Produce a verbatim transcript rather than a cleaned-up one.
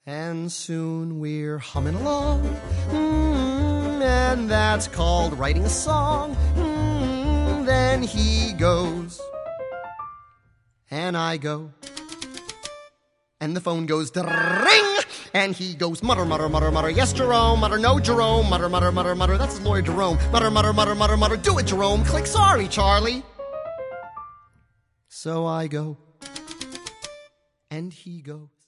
And soon we're humming along, mm, and that's called writing a song. Mm, then he goes, and I go, and the phone goes ring, and he goes mutter, mutter, mutter, mutter, yes, Jerome, mutter, no, Jerome, mutter, mutter, mutter, mutter, that's his lawyer, Jerome, mutter, mutter, mutter, mutter, mutter, do it, Jerome, click, sorry, Charlie. So I go, and he goes.